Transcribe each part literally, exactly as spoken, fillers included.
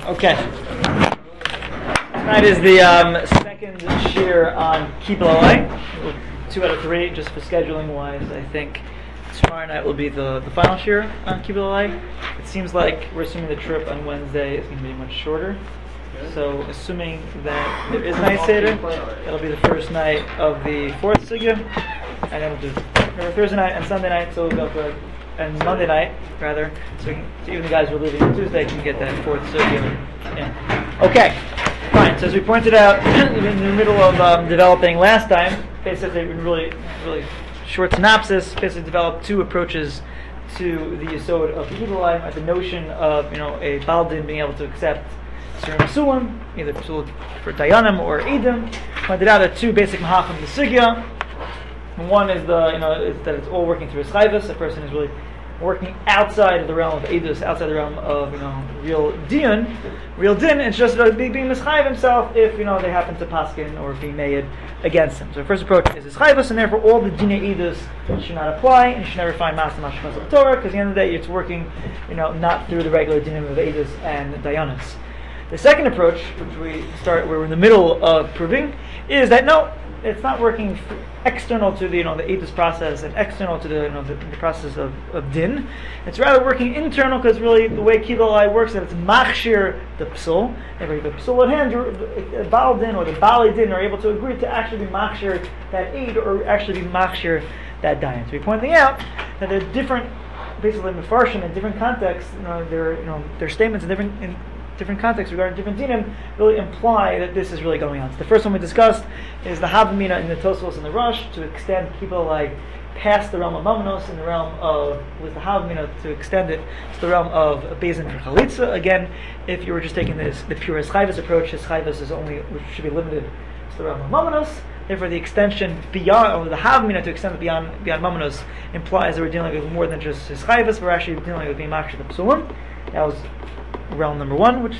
Okay. Tonight is the um, second shear on Kibbutz. Two out of three, just for scheduling wise. I think tomorrow night will be the, the final shear on Kibbutz. It seems like we're assuming the trip on Wednesday is going to be much shorter. So, assuming that there is night Seder, it'll be the first night of the fourth sugya, and then we'll do remember, Thursday night and Sunday night, so we'll go for and Monday night rather, so, we can, so even the guys who are leaving on Tuesday can get that fourth sugya in. Okay, fine. So as we pointed out in the middle of um, developing last time, basically really, really short synopsis. Basically, developed two approaches to the yesod of the evil life, the notion of you know a baldin being able to accept Surim Psulim, either Psul for Dayanim or Edom. Pointed out that two basic mahachim the sugya. One is the you know is that it's all working through a schayvus. A person is really working outside of the realm of edus, outside the realm of you know real din, real din. It's just uh, being mischayv himself if you know they happen to paskin or be made against him. So the first approach is a schayvus, and therefore all the dinei edus should not apply, and you should never find master mashkas of Torah, because at the end of the day it's working you know not through the regular dinim of edus and dayanis. The second approach, which we start, where we're in the middle of proving, is that no, it's not working external to the you know the edus process and external to the you know the, the process of, of din. It's rather working internal, because really the way Kibbutz works is that it's machshir the psul. If you have a psul at hand, the baal din or the bali din are able to agree to actually be machshir that eid or actually be machshir that dayan. So we're pointing out that there are different, basically mefarshim in different contexts. You know, their you know their statements in different. In, different contexts regarding different dinim really imply that this is really going on. So the first one we discussed is the Havamina in the Tosfos and the Rosh to extend people like past the realm of Mamanos in the realm of, with the Havamina to extend it to the realm of Bezin for Chalitza. Again, if you were just taking this the pure Chayvus approach, his Chayvus is only, which should be limited to the realm of Mamanos. Therefore, the extension beyond, or the Havamina to extend it beyond beyond Mamanos implies that we're dealing with more than just his Chayvus, we're actually dealing with being Machshir the Psulim. That was realm number one, which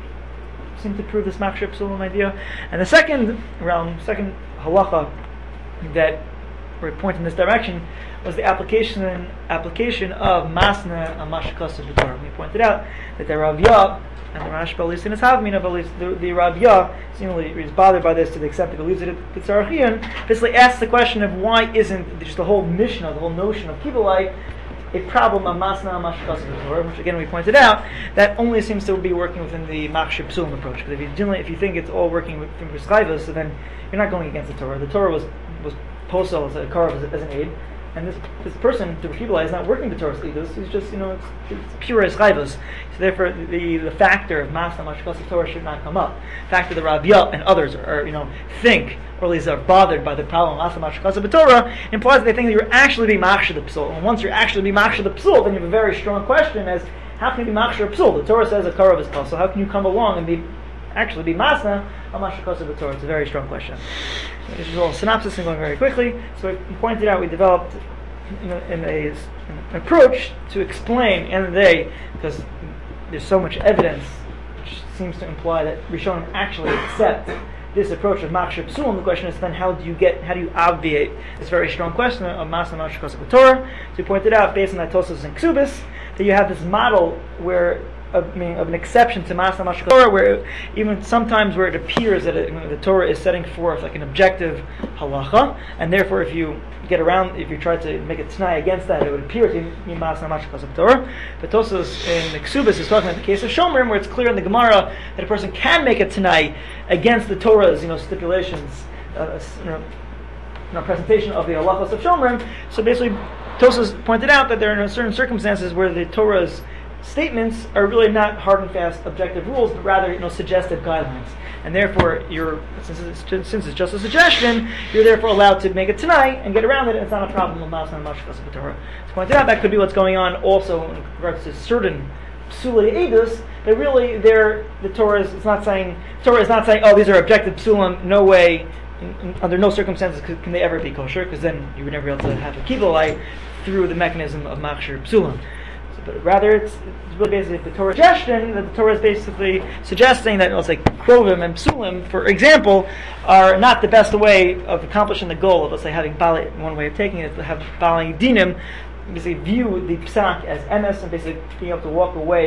seemed to prove this machshir psulim idea. And the second realm, second halacha that were pointing in this direction was the application application of masna and mashkas of the Torah. We pointed out that the Rav Yah and the Rashba, at least in his Havamina, but at least the, the Rav Yah seemingly is bothered by this to the extent that he leaves it at the Tzarachian, basically asks the question of why isn't just the whole mission of the whole notion of Kibbutz a problem of masna mashkas of the Torah, which again we pointed out that only seems to be working within the machshir psulim approach. Because if you generally, if you think it's all working within prescribers, so then you're not going against the Torah. The Torah was was posel as a karav as, as an aid, and this this person to Kibbutz is not working the Torah's edus. He's just you know it's, it's pure as chayvus. So therefore, the the factor of masna mashkas of Torah should not come up. The fact that the Rav Yah and others are, are you know think, or at least are bothered by the problem of masna mashkas of Torah, implies that they think that you're actually being machshir the psul. And once you're actually being machshir the psul, then you have a very strong question as how can you be machshir psul? The Torah says a karav is psul. How can you come along and be actually be masna mashkas of the Torah? It's a very strong question. This is all synopsis and going very quickly. So we pointed out we developed in, a, in a, an approach to explain at the end of the day, because there's so much evidence which seems to imply that Rishonim actually accept this approach of machshir psulim. The question is then how do you get, how do you obviate this very strong question of masna mashkas of the Torah? So we pointed out based on that Tosfos and Ksubis that you have this model where Of, I mean, of an exception to Masna Mashkas Torah, where even sometimes where it appears that it, you know, the Torah is setting forth like an objective halacha, and therefore if you get around, if you try to make a t'nai against that, it would appear to be Masna Mashkas of Torah. But Tosfos in the Ksubis is talking about the case of Shomrim, where it's clear in the Gemara that a person can make a t'nai against the Torah's you know stipulations, uh, you know, you know, presentation of the halachos of Shomrim. So basically, Tosfos pointed out that there are certain circumstances where the Torah's statements are really not hard and fast objective rules, but rather you know suggestive guidelines, and therefore you're since it's, since it's just a suggestion, you're therefore allowed to make it tonight and get around it. And it's not a problem of masna mashkas of the Torah. To point out that could be what's going on also in regards to certain psulei edus. That really, they're the Torah is it's not saying Torah is not saying oh these are objective psulim. No way, in, in, under no circumstances can, can they ever be kosher, because then you would never be able to have a kibbutz through the mechanism of machshir psulim. But rather, it's, it's really basically the Torah suggestion that the Torah is basically suggesting that, let's say, krovim and psulim, for example, are not the best way of accomplishing the goal of, let's say, having bali. One way of taking it is to have bali dinim, basically view the psak as emes and basically being able to walk away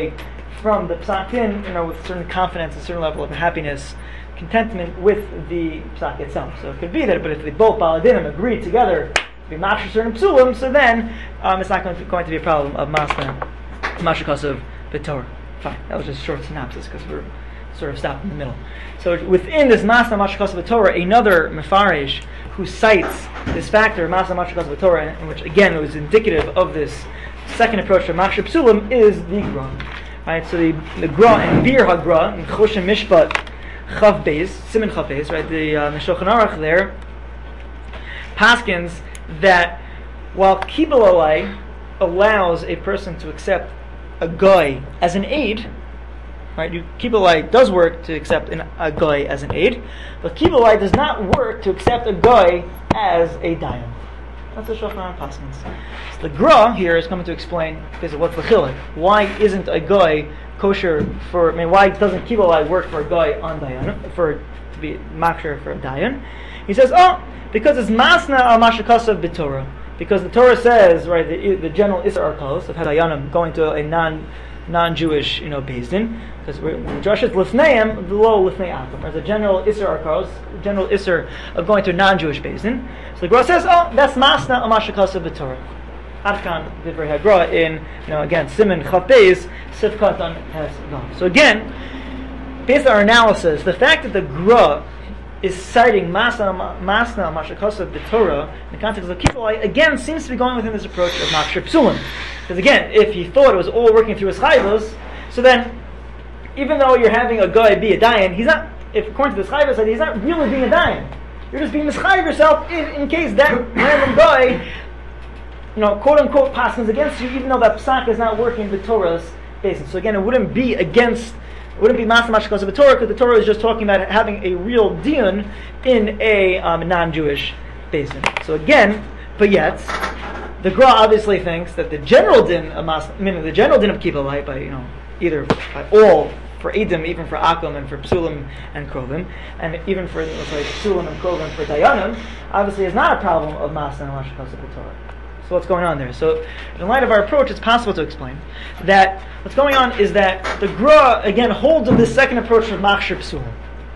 from the psakim, you know, with certain confidence, a certain level of happiness, contentment with the psak itself. So it could be that, but if they both baladinim agree together to be mashur certain psulim, so then um, it's not going to, going to be a problem of masna mashur of b'torah. Fine, that was just a short synopsis because we're sort of stopped in the middle. So within this masna mashur of b'torah, another mefarish who cites this factor, masna mashur of b'torah, in which again it was indicative of this second approach to mashur psulim, is the gra. Right, so the the gra and bir hagra in Choshen Mishpat Chav Beis, Siman Chav Beis, right, the uh, Shulchan Aruch there paskins that while Kibbul Olai allows a person to accept a guy as an aid, right, you, Kibbul Olai does work to accept an, a guy as an aid, but Kibbul Olai does not work to accept a guy as a dayan. That's the Shulchan Aruch paskins. So the Gra here is coming to explain basically what's the chilek. Why isn't a guy kosher for? I mean, why doesn't Kibbul Olai work for a guy on dayan for to be makshir for a dayan? He says, oh, because it's masna al mashakasav b'torah. Because the Torah says, right, the, the general isser arkos of dayanim going to a non non-Jewish, you know, beis din. Because Josh is lifneim, the low lifnei akum. There's a general isser arkos, general isser of going to a non-Jewish beis din. So the Gra says, oh, that's masna al mashakasav b'torah. Adkan divrei hagra in, you know, again, Siman Chav Beis, Sifkatan has gone. So again, based on our analysis, the fact that the Gra is citing Masna Masna Mashakasav b'Torah in the context of Kibbul Olai, again seems to be going within this approach of Mashur Psulim. Because again, if he thought it was all working through his chayvos, so then even though you're having a guy be a dayan, he's not. If according to this chayvos, he's not really being a dayan. You're just being mischayiv yourself in, in case that random guy, you know, quote unquote, passes against you, even though that psak is not working the Torah's basis. So again, it wouldn't be against. It wouldn't be Masna Mashakasav b'Torah because the Torah is just talking about having a real diyun in a um, non-Jewish basin. So again, but yet, the Gra obviously thinks that the general din of Masna, I mean the general din of Kibbul Olai, by, you know, either by all for Edom, even for Akum and for Psulim and Krovim, and even for let's say Psulim and Krovim for Dayanim, obviously is not a problem of Masna Mashakasav b'Torah. So what's going on there? So in light of our approach, it's possible to explain that what's going on is that the Gra again holds of this second approach of Machshir Psulim.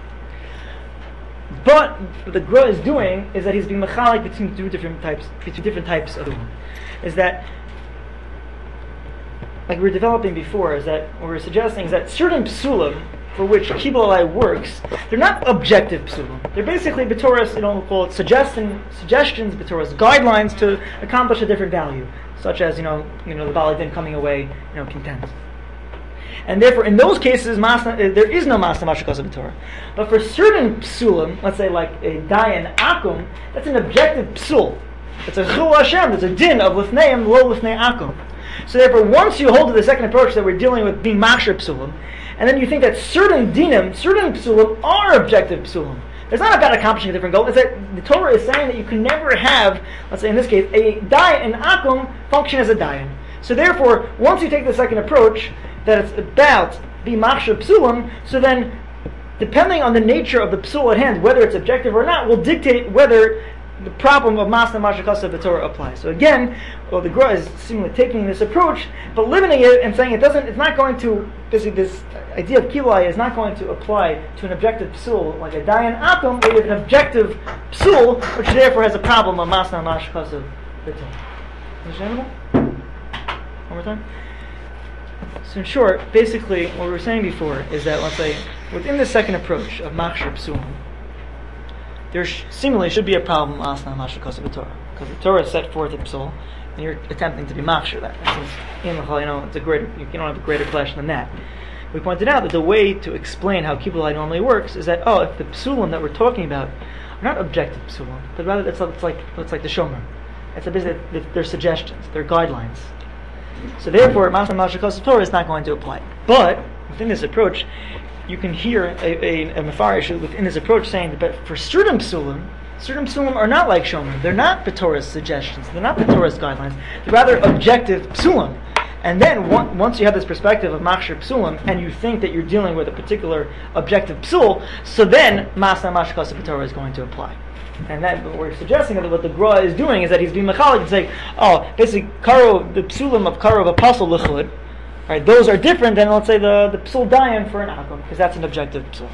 But what the Gra is doing is that he's being mechalik between two different types, between different types of the one. Is that, like we were developing before, is that what we're suggesting is that certain psulim for which Kibbul Olai works, they're not objective psulim. They're basically b'Torah's, you know, we'll call it suggestion, suggestions, b'Torah's guidelines to accomplish a different value, such as, you know, you know, the Baalei Din coming away, you know, content. And therefore, in those cases, masna, uh, there is no masna mashakasav b'Torah. But for certain psulim, let's say like a dayan akum, that's an objective psul. It's a chul Hashem. It's a din of lifneim lo lifnei akum. So therefore, once you hold to the second approach that we're dealing with being mashur psulim, and then you think that certain dinim, certain psulim are objective psulim. It's not about accomplishing a different goal. It's that the Torah is saying that you can never have, let's say in this case, a dayan, an akum, function as a dayan. So therefore, once you take the second approach, that it's about be machshir psulim, so then, depending on the nature of the psul at hand, whether it's objective or not, will dictate whether the problem of masna mashakasav b'Torah applies. So again, well, the Gra is seemingly taking this approach, but limiting it and saying it doesn't. It's not going to. Basically, this idea of Kibbul Olai is not going to apply to an objective psul like a dayan akum, where you have an objective psul, which therefore has a problem of masna mashakasav b'Torah. Understandable? One more time. So in short, basically, what we were saying before is that, let's say, within the second approach of machshir psulim, there sh- seemingly should be a problem of Asna Mashakasav b'Torah, because the Torah set forth a psul, and you're attempting to be machshir that. You know, it's a greater, you don't have a greater clash than that. We pointed out that the way to explain how Kibbul Olai normally works is that, oh, if the psulim that we're talking about are not objective psulim, but rather it's, it's like it's like the shomer. It's a business. They're suggestions, they're guidelines. So therefore, Masna Mashakasav Torah is not going to apply. But within this approach, you can hear a, a, a mefarish within this approach saying that for certain psulim, certain psulim are not like shomer. They're not b'Torah's suggestions. They're not b'Torah's guidelines. They're rather objective psulim. And then one, once you have this perspective of machshir psulim, and you think that you're dealing with a particular objective psul, so then Masna Mashakasav Torah is going to apply. And that what we're suggesting that what the Gra is doing is that he's being mechalik and saying, oh, basically, karo the psulim of karo of apostle l'chud, right? Those are different than, let's say, the the psul dayan for an akum, because that's an objective psul.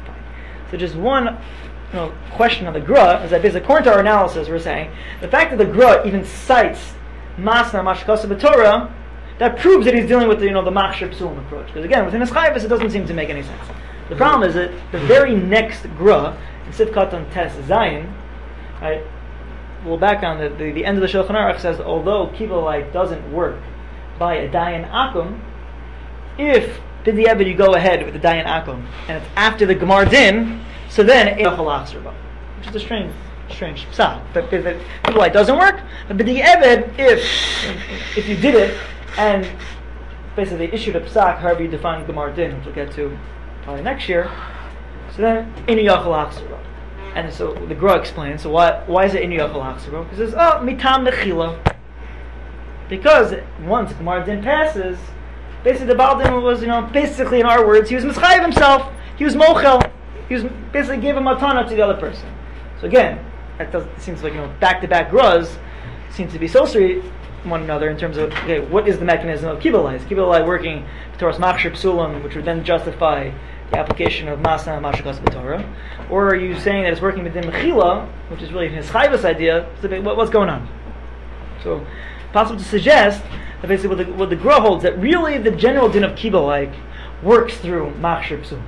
So just one, you know, question on the Gra is that, basically, according to our analysis, we're saying the fact that the Gra even cites masna mashkasa b'Torah, that proves that he's dealing with the, you know, the machshir psulim approach. Because again, within his chayvus, it doesn't seem to make any sense. The problem is that the very next Gra in Sivkat on Tes Zayin, right? Well, back on the, the, the end of the Shulchan Aruch says, although Kibbutz doesn't work by a Dayan Akum, if b'diavad you go ahead with the Dayan Akum and it's after the Gemar Din, so then which is a strange, strange psak. But Kibbutz doesn't work. But b'diavad, if if you did it and basically issued a psak, however you define Gemar Din, which we'll get to probably next year, so then inu yachal achzera. And so the Gra explains, so why why is it inu yachal achzera? Because it's oh mitam nechila. Because once Gemar Din passes, basically the Baal Din was, you know, basically in our words, he was mischayev himself, he was mochel, he was basically gave a matana to the other person. So again, that does, it seems like, you know, back-to-back Gras seem to be associated one another in terms of, okay, what is the mechanism of Kibbutz? Is Kibbutz working towards machshir psulim, which would then justify the application of masna and mashkas b'Torah? Or are you saying that it's working within mechila, which is really his chayvus idea? So what's going on? So, possible to suggest that basically what the, what the Gra holds, that really the general din of Kibbutz works through machshir psul.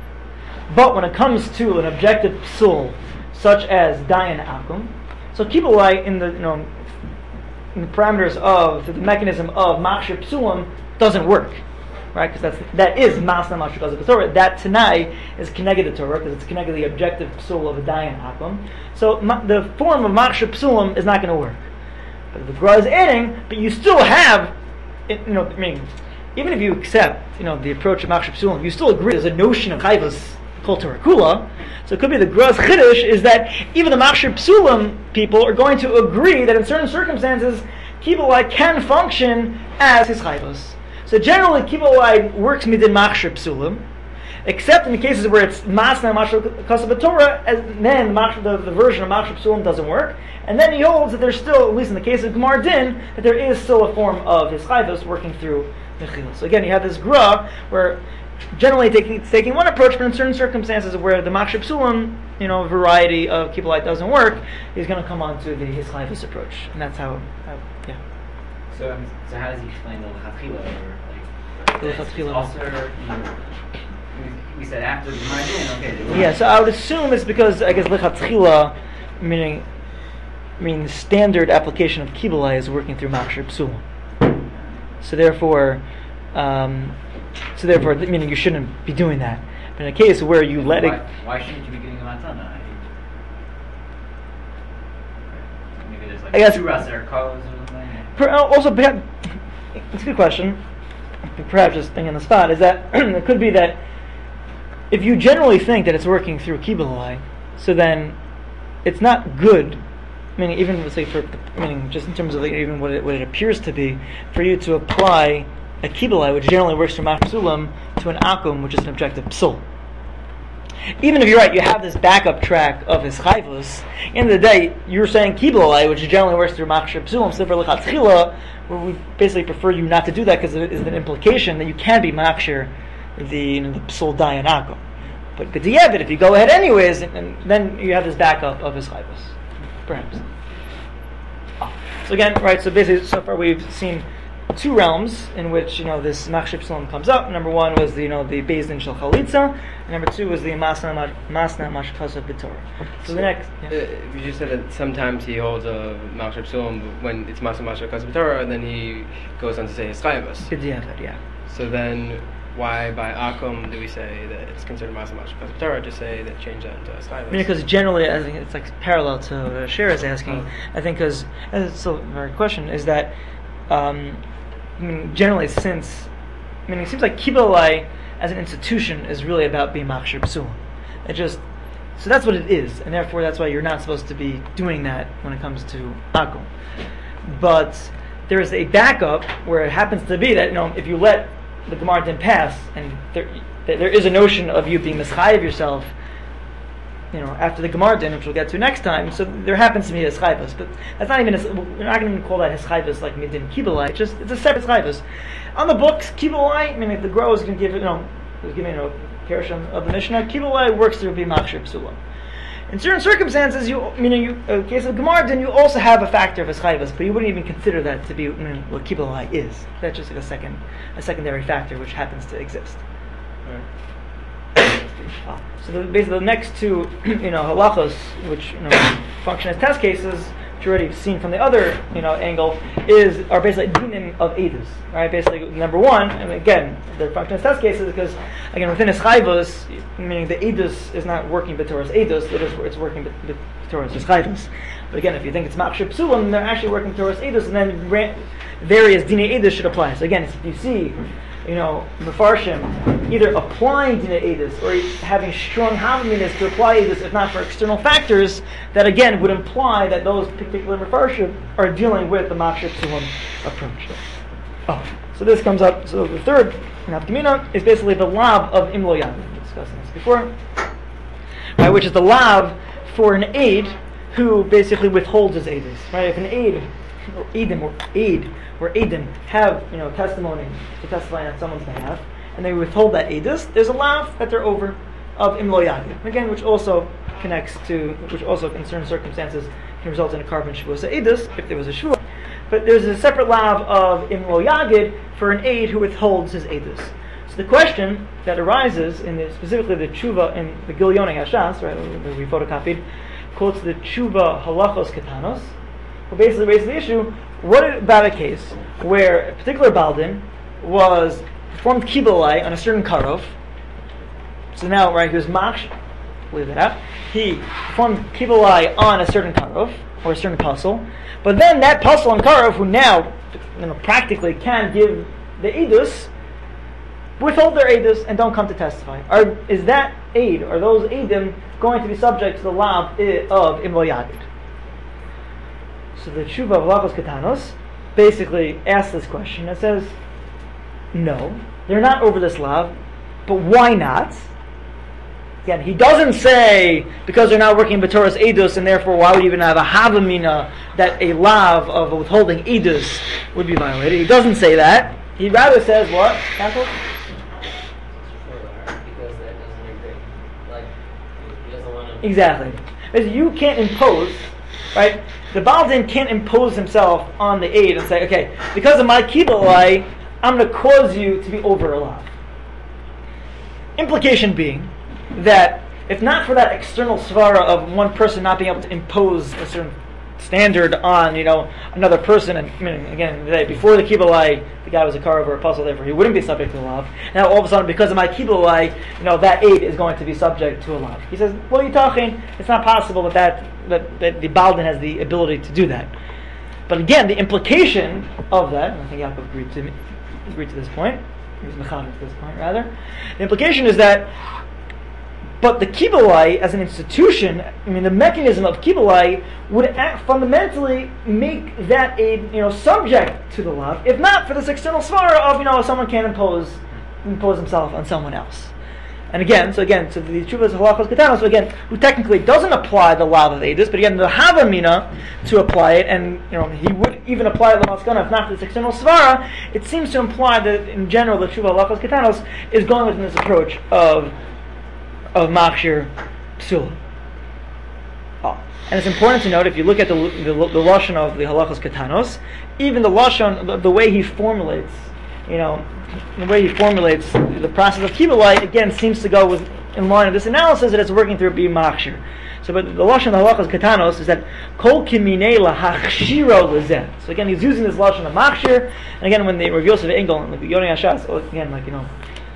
But when it comes to an objective psul, such as dayan akum, so Kibbutz in the, you know, in the parameters of the mechanism of machshir psulim doesn't work, right? Because that's that is masna mashkas of Torah. That tanai is connected to Torah because it's connected to the objective psul of a dayan akum. So ma- the form of machshir psulim is not going to work. But the Gra is adding, but you still have, you know, I mean, even if you accept, you know, the approach of machshir psulim, you still agree there's a notion of chayvus called Torah Kula. So it could be the Gra's chiddush is that even the machshir psulim people are going to agree that in certain circumstances, Kibbutz can function as his chayvus. So generally, Kibbutz works midin machshir psulim, except in the cases where it's masna machshir kasab Torah, and then the, the version of machshir psulim doesn't work. And then he holds that there's still, at least in the case of Gemar Din, that there is still a form of his chayvus working through mechila. So again, you have this Gra where generally taking, it's taking one approach, but in certain circumstances where the machshir psulim, you know, variety of Kibbutz doesn't work, he's going to come on to the his chayvus approach, and that's how, how yeah. So, um, so how does he explain the lechatchila? Or like The lechatchila. Also, you know, we, we said after the Gemar Din, okay. Yeah, so I would assume it's because I guess lechatchila, meaning, I mean, the standard application of Kibbutz is working through machshir psulim. So therefore, um, so therefore, meaning you shouldn't be doing that. But in a case where you let why, it, why shouldn't you be getting a matana? Maybe there's like I guess, two raser codes or something. per, also, perhaps, it's a good question. Perhaps just thinking on the spot is that it could be that if you generally think that it's working through Kibbutz, so then it's not good. Meaning, even let's say for meaning just in terms of like, even what it, what it appears to be, for you to apply a Kibbutz, which generally works from machshir psulim, to an akum, which is an objective psul. Even if you're right, you have this backup track of his chayvus. At the end of the day, you're saying Kibbutz, which generally works through machshir psulim. So for lechatchila, where we basically prefer you not to do that because it is an implication that you can be machshir the you know, the psul dayan akum. But b'diavad, if you go ahead anyways, and, and then you have this backup of his chayvus. Perhaps. So again, right. So basically, so far we've seen two realms in which you know this machshir psulim comes up. Number one was the you know the Beis Din shel chalitza, and number two was the masna masna mashkas of b'Torah. So, so the next, yeah. uh, you just said that sometimes he holds a machshir psulim when it's masna mashkas of b'Torah, and then he goes on to say his chayvus. B'diavad, yeah. So then, why by akum do we say that it's considered masna mashkas of Torah? Just say that change that into his chayvus. I mean, because generally, I think it's like parallel to what Shira is asking. Oh. I think because it's still a very question is that. Um, I mean, generally, since I mean, it seems like Kibbutz as an institution is really about being machshir psulim. It just so that's what it is, and therefore that's why you're not supposed to be doing that when it comes to akum. But there is a backup where it happens to be that you know if you let the Gemar Din pass, and there there is a notion of you being mischayev yourself you know, after the Gemara din, which we'll get to next time. So there happens to be a Hischayvus, but that's not even, a, we're not going to call that Hischayvus like Midin Kibalai. It's just, it's a separate Hischayvus. On the books, Kibalai, I mean, if the Grow is going to give it, you know, is giving, you know, Kersham of the Mishnah, Kibalai works through be Machshir Psula. In certain circumstances, you, meaning you, in case of Gemara din, you also have a factor of Hischayvus, but you wouldn't even consider that to be, I mean, what Kibalai is. That's just like a second, a secondary factor which happens to exist. Ah, so the, basically the next two, you know, halachos, which you know, function as test cases, which you already seen from the other, you know, angle, is are basically dinim of edus, right? Basically, number one, and again, the function as test cases because again within eschayvus, meaning the edus is not working b'toras edus, it is it's working b'toras eschayvus. But again, if you think it's machshir psulim, they're actually working b'toras edus, and then ra- various dinei edus should apply. So again, if you see, you know, Mefarshim either applying to the edus or having strong havaminas to apply edus, if not for external factors, that again would imply that those particular Mefarshim are dealing with the Machshir Psulim approach. Oh, so this comes up. So the third nafkamina is basically the lav of imlo yad. We were discussing this before, right, which is the lav for an aid who basically withholds his edus. Right, if an aid or edim or aid or edim have, you know, testimony to testify on someone's behalf, and they withhold that edus, there's a lav that they're over of imlo yad. Again, which also connects to, which also in certain circumstances can result in a carbon shavuos edus if there was a shvuah. But there's a separate lav of imlo yagid for an aid who withholds his edus. So the question that arises in the, specifically the tshuva in the Gilyonei Hashas, right, that we photocopied, quotes the tshuva halachos ketanos, who basically raises the issue: what about a case where a particular baldin was performed kibalai on a certain karov? So now, right, he was machsh, leave it out. He performed kibalai on a certain karov or a certain puzzle, but then that puzzle and karov, who now, you know, practically can give the edus, withhold their edus and don't come to testify. Are, is that aid, are those edim going to be subject to the lav of imlo yagid? So the tshuva of halachos ketanos basically asks this question. It says, no, they're not over this lav, but why not? Again, he doesn't say because they're not working b'toras edus, and therefore why would you even have a havamina that a lav of withholding edus would be violated. He doesn't say that. He rather says what? Cancel? Because that doesn't agree. Like, he doesn't want to. Exactly. Because you can't impose, right? The Baldin can't impose himself on the aid and say, okay, because of my kibalai, I'm going to cause you to be over a lav. Implication being that if not for that external svara of one person not being able to impose a certain standard on, you know, another person, and I mean, again, before the kibalai, the guy was a karov or a puzzle, therefore he wouldn't be subject to a lav. Now all of a sudden, because of my kibalai, you know, that aid is going to be subject to a lav. He says, what are you talking? It's not possible that that, that, that the Baldin has the ability to do that. But again, the implication of that, and I think Yaakov agreed to, agreed to this point, he was mechaber to this point rather, the implication is that but the kibalai as an institution, I mean, the mechanism of kibalai would act fundamentally make that a, you know, subject to the lav, if not for this external svara of, you know, someone can't impose impose himself on someone else. And again, so again, so the tshuva is halachos ketanos, so again, who technically doesn't apply the lav of edus, but again, the havamina to apply it, and you know, he would even apply the maskana if not for this external svara. It seems to imply that in general, the tshuva halachos ketanos is going within this approach of of machshir psul. Oh. And it's important to note, if you look at the the, the lashon of the halachos ketanos, even the lashon, the, the way he formulates, you know, the way he formulates the process of kibalai, again, seems to go with in line with this analysis that it's working through being machshir. So, but the lashon of halachos ketanos is that kol kiminei lahachshiro lezeh. So again, he's using this lashon of machshir, and again, when the Rav Yosef Engel and the Yonei Hashas, again, like you know.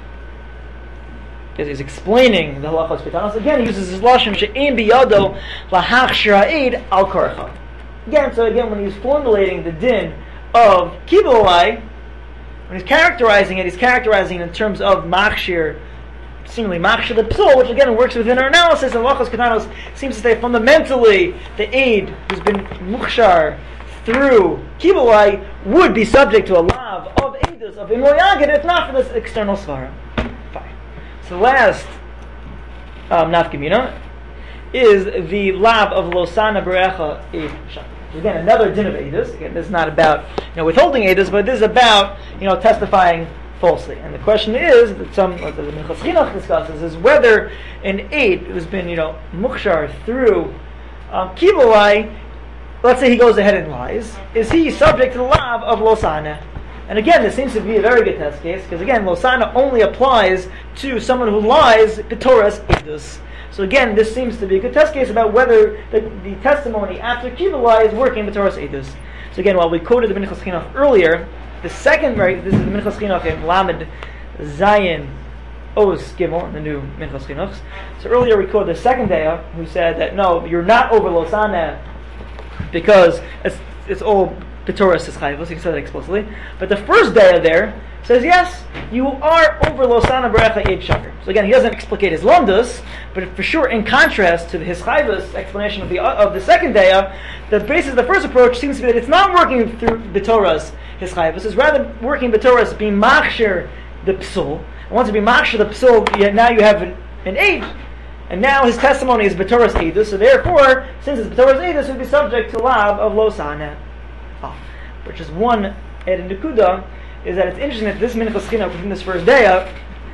He's explaining the halachos ketanos. Again, he uses his lashon she'ein biyado lahachshir ha'ed al korcha. Again, so again, when he's formulating the din of kibalai, when he's characterizing it, he's characterizing it in terms of machshir, seemingly machshir the psul, which again works within our analysis. And halachos ketanos seems to say fundamentally the aid who's been mukhshar through kibalai would be subject to a lav of edus of imlo yagid, if not for this external svara. So the last um, nafkamina is the lab of Losana Berecha Eid Shaker. Again, another din of Eidus. Again, this is not about you know withholding Eidus, but this is about you know testifying falsely. And the question is that some what the Minchas Chinuch discusses is whether an Eid who's been you know mukshar through um, Kibalai, let's say he goes ahead and lies, is he subject to the lab of Losana? And again, this seems to be a very good test case because again, Losana only applies to someone who lies b'toras Eidus. So again, this seems to be a good test case about whether the, the testimony after Kibalai is working b'toras Eidus. So again, while we quoted the Minchas Chinuch earlier, the second, right, this is the Minchas Chinuch in Lamed Zayin Os Gimel, the new Minchas Chinuch. So earlier we quoted the second Daya who said that no, you're not over Losana because it's it's all b'toras Chayvus. He said that explicitly. But the first Daya there says yes, you are over Losana Berecha Eid Shaker. So again, he doesn't explicate his Lomdus, but for sure, in contrast to his Chayvus explanation of the of the second Daya, the basis of the first approach seems to be that it's not working through b'toras his Chayvus, it's rather working b'toras being machshir the psul. And once you be machshir the psul, yet now you have an, an Eid, and now his testimony is b'toras Eidus. So therefore, since it's b'toras Eidus, it would be subject to lav of Losana. Oh, which is one Ed in Nekuda. Is that it's interesting that this Minchas Chinuch within this first Daya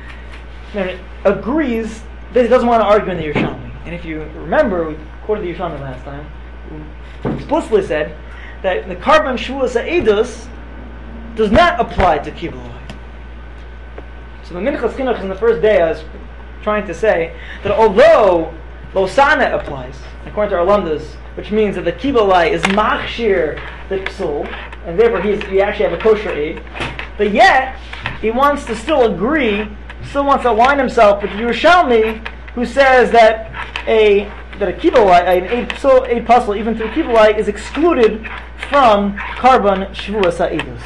agrees that he doesn't want to argue in the Yerushalmi. And if you remember, we quoted the Yerushalmi last time, we explicitly said that the Karban Shvuas Eidus does not apply to Kibalai. So the Minchas Chinuch in the first Daya is trying to say that although Losana applies, according to our Lamdas, which means that the Kibalai is machshir the psul, and therefore he's, he actually have a kosher aid, but yet he wants to still agree, still wants to align himself with Yerushalmi, who says that a that a Kibalai, an aid psul, aid puzzle, even through Kibalai, is excluded from Karban Shvuas Ha'edus.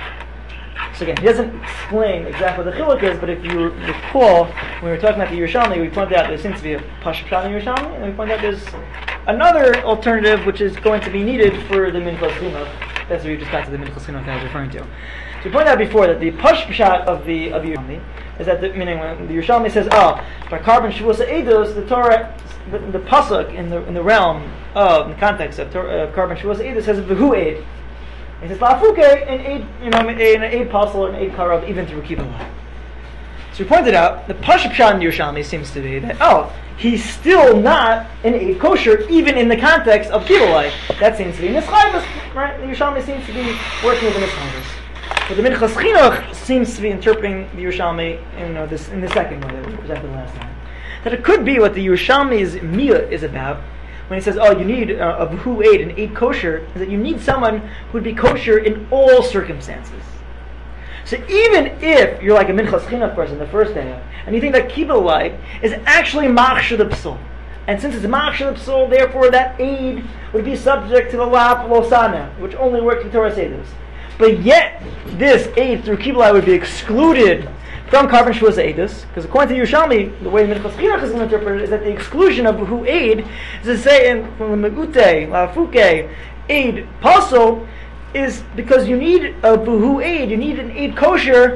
So again, he doesn't explain exactly what the chiluk is, but if you recall, when we were talking about the Yerushalmi, we pointed out there seems to be a Pashut Pshat in Yerushalmi, and we pointed out there's another alternative which is going to be needed for the Minchas Chinuch. That's what we just got to the Minchas Chinuch I was referring to. So we pointed out before that the Pashut Pshat of the of the Yerushalmi is that the, meaning when the Yerushalmi says, oh, by Karban Shvuas Ha'edus, the Torah, the, the pasuk in the in the realm of in the context of Torah, uh, Karban Shvuas Ha'edus says v'hu aid. He says la'afuke an aid, you know, an aid pasuk, an aid karav, even through Kibalai. So we pointed out the Pashut Pshat in Yerushalmi seems to be that oh, he's still not an aid kosher even in the context of Kibalai. That seems to be Nischayvus, right? The Yerushalmi seems to be working with the Nischayvus. But the Minchas Chinuch seems to be interpreting the Yerushalmi in, you know, this, in the second way that we presented last time. That it could be what the Yerushalmi's miyah is about when he says, oh, you need uh, a v'hu aid, an aid kosher, is that you need someone who would be kosher in all circumstances. So even if you're like a Minchas Chinuch person, the first day, and you think that Kibalai is actually machshir the psul, and since it's machshir the psul, therefore that aid would be subject to the lap Losana, which only works in Torah Sedus. But yet, this aid through Kibalai would be excluded from Karban Shvuas Ha'edus, because according to Yerushalmi, the way Minchas Chinuch is going to interpret it is that the exclusion of who aid is to say in from the Me'ute, La'afuke, aid pasul, is because you need a buhu aid, you need an aid kosher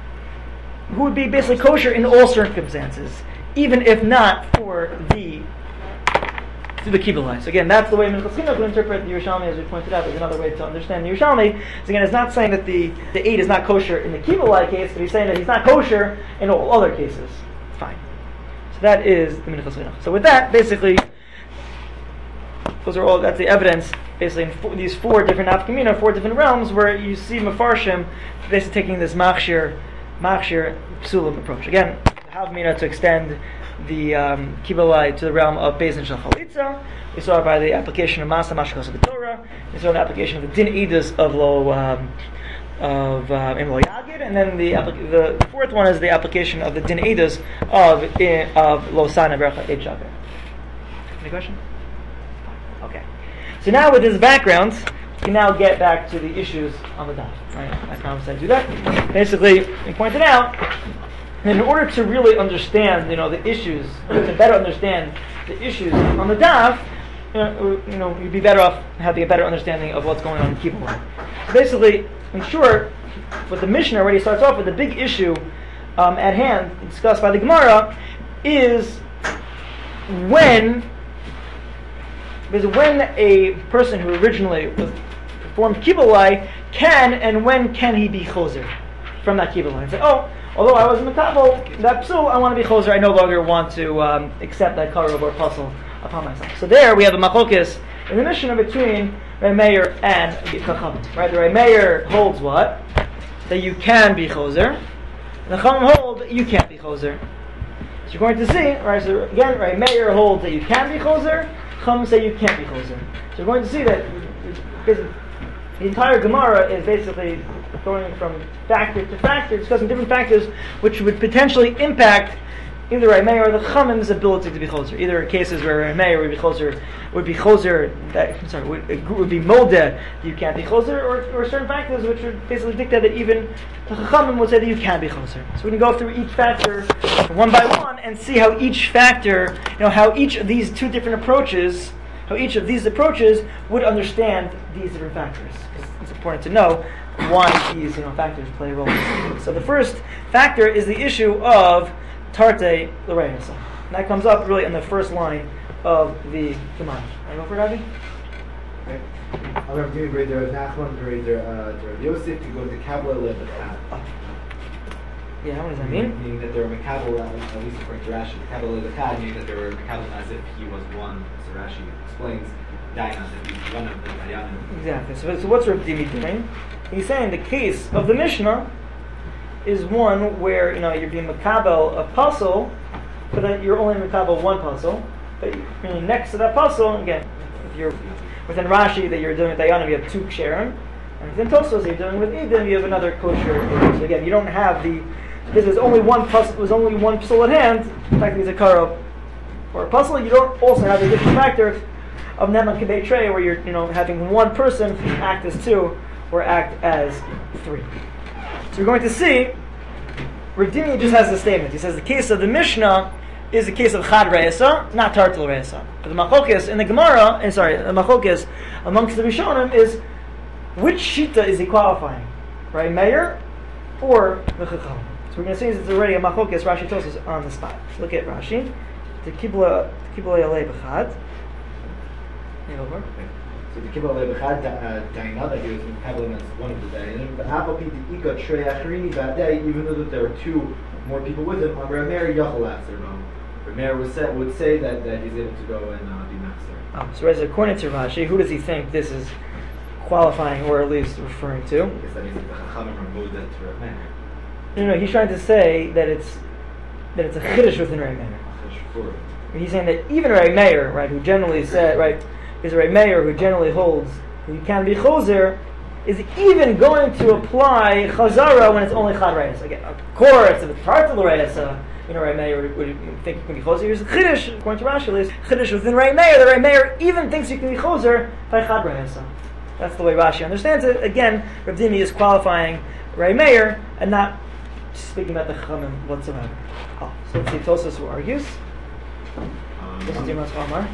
who would be basically kosher in all circumstances, even if not for the through the Kibalai. So again, that's the way Minchas Chinuch would interpret the Yerushalmi, as we pointed out. There's another way to understand the Yerushalmi. So again, it's not saying that the, the aid is not kosher in the Kibalai case, but he's saying that he's not kosher in all other cases. Fine. So that is the Minchas Chinuch. So with that, basically, those are all, that's the evidence, basically in four, these four different nafkamina, four different realms, where you see Mefarshim basically taking this machshir, machshir psulim approach. Again, havmina to extend the um, Kibalai to the realm of Beis Shel Chalitza. We saw it by the application of Masa Mashkos of the Torah. We saw the application of the Din Edus of Lo um, of um, Im Lo Yagid, and then the, applica- the fourth one is the application of the Din Edus of of Lo Sana Berecha Eid Shaker. Any question? Okay. So now with this background, we can now get back to the issues on the daf. Right? I promised I'd do that. Basically, we pointed out, in order to really understand, you know, the issues, to better understand the issues on the daf, you know, you know, you'd be better off having a better understanding of what's going on in Kippur. So basically, in short, what the Mishnah already starts off with, the big issue um, at hand, discussed by the Gemara, is when Because when a person who originally was performed Kibbalai can, and when can he be Choser from that Kibbalai? And say, oh, although I was in the Makabel, that psul, I want to be Choser, I no longer want to um, accept that Karov or Puzzle upon myself. So there we have a Machokis in the Mishnah between Reb Meir and Chacham. Right? The Reb Meir holds what? That you can be Choser. And the Chacham hold that you can't be Choser. So you're going to see, right? So again, Reb Meir holds that you can be Choser. Chacham say you can't be Choser. So you're going to see that because the entire Gemara is basically going from factor to factor, discussing different factors which would potentially impact either Reb Meir or the Chachamim's ability to be Choser. Either in cases where Reb Meir would be Choser, would be Choser, that, I'm sorry, would, would be Moldeh, you can't be Choser, or, or certain factors which would basically dictate that even the Chachamim would say that you can be Choser. So we can go through each factor one by one and see how each factor, you know, how each of these two different approaches, how each of these approaches would understand these different factors. It's important to know why these, you know, factors play a role. So the first factor is the issue of Tarte L'Reisa. And that comes up really in the first line of the Gemara. Are you go for Ravi? Okay. I'm going to grade there Nachman, grade there uh, Yosef to go to Kabbalah Lebechad. Yeah, what does that mean? Meaning that there were Makabal, at least according to Rashi, Kabbalah Lebechad, meaning that there were Makabal as if he was one. So Rashi explains Dayan as if he's one of the Dayanim. Exactly. So, so what's Rav Dimi doing? He's saying the case of the Mishnah is one where, you know, you're being makabel a puzzle, but then you're only makabel one puzzle. But you're next to that puzzle, again, if you're within Rashi that you're doing with Dayanim, you have two ksherim, and within Tosfos you're doing with Edom, you have another kosher. So again, you don't have the because there's only one puzzle, there's only one puzzle at hand. In fact, there's a karo or a puzzle. You don't also have the additional factor of Neman Kibei Trey, where you're, you know, having one person act as two or act as three. So we're going to see, Rav Dimi just has a statement. He says the case of the Mishnah is the case of Chad Reisa, not Tartel Reisa. But the Machokis in the Gemara, and sorry, the Machokis amongst the Rishonim is which Shita is he qualifying? Right, Meir or the Chacham? So we're going to see it's already a Machokis. Rashi tells us on the spot. Look at Rashi. The Kibla Kibla Yalei B'Chad. Over. So the Kabbalah Lebechad Daina that he was Kabbalah as one of the Dayanim. But Apple Pete Ika Trey Achrini Badei, even though that there were two more people with him, Reb Meir Yachal Aser. Reb Meir would say, would say that, that he's able to go and uh, be master. Oh, so as according to Rashi, who does he think this is qualifying or at least referring to? I guess that means that the Chachamim are moved to Reb Meir. No, no, he's trying to say that it's that it's a chiddush within Reb Meir. He's saying that even Reb Meir, right, who generally said, right, is Reb Meir who generally holds that you can be choser, is even going to apply chazara when it's only chad reis. Again, of course, if it's tartel reis, uh, you know, Reb Meir would, would think you can be choser. Here's the chiddush, according to Rashi, is chiddush within Reb Meir. The Reb Meir even thinks you can be choser by chad reis. That's the way Rashi understands it. Again, Rav Dimi is qualifying Reb Meir and not speaking about the Chachamim whatsoever. Oh, so let's see Tosfos who argues. This is Dimas Omar.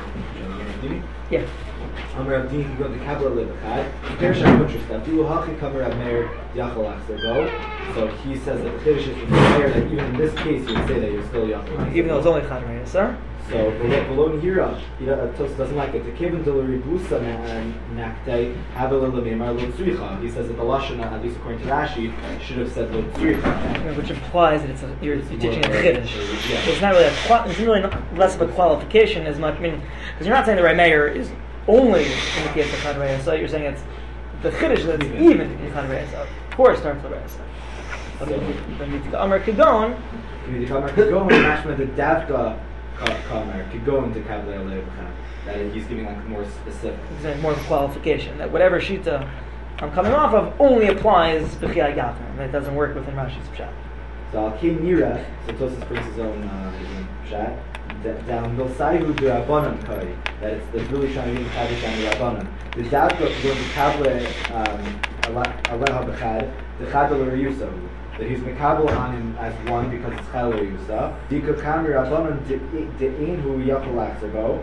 Yeah. I'm Rav Dini, you go to Kabbalah Lebechad. Perish HaKutra stuff. Do Hachi cover Rav Meir Yachal Aser go. So he says that the Kiddush is from Meir, that even in this case he would say that you're still Yachal Aser. Even though it's only Chad Reis, sir? So below Nihira, Tos doesn't like it. The Kevin Delari Busa Naktei Havel Lememar Lo Tzricha. He says that the Lashon, at least according to Rashi, should have said Lo Tzricha. Which implies that it's a, you're, you're teaching a Kiddush. Yeah. So it's not really a, it's really not less of a qualification as much. I mean, because you're not saying the Reb Meir is only in the case of Chad Reis, so you're saying it's the Kiddush that's even, even in Chad Reis. Of course, starts the Reis. Okay, then we go Amar Kigon. The Amar Kigon, Mashma the Davka. Kamer could go into Kabbalah Lebechad. That he's giving like more specific. He's more of a qualification that whatever shita I'm coming off of only applies b'chiyah gafner, and it doesn't work within Rashi's pshat. So Al Kim Nira, so Tosfos brings his own uh, his own pshat. Down Milsaihu de Rabbanan Kai, that it's the really trying to be Kaddish and the Rabbanan. The Davka going to Kabbalah Aleha Bechad, the Kabbalah Ryusahu. That he's mekabel on him as one because it's chel yusa. Dika kamer rabbanon de'in hu yachol achzerbo.